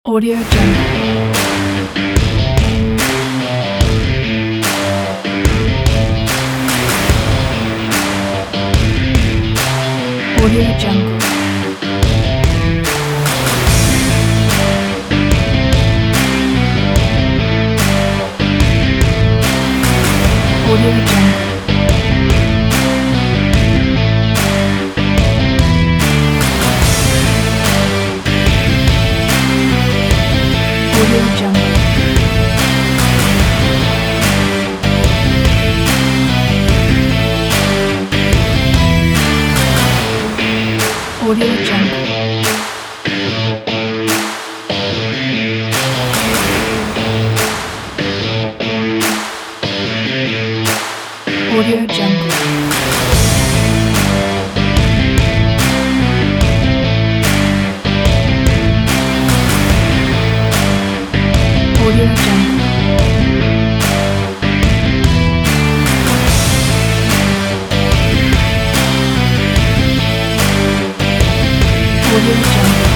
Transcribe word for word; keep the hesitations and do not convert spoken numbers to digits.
Audio Jungle. Audio Jungle. Audio Jungle. Audio Jungle. Audio Jungle. Audio Jungle. Audio Jungle. Audio Jungle.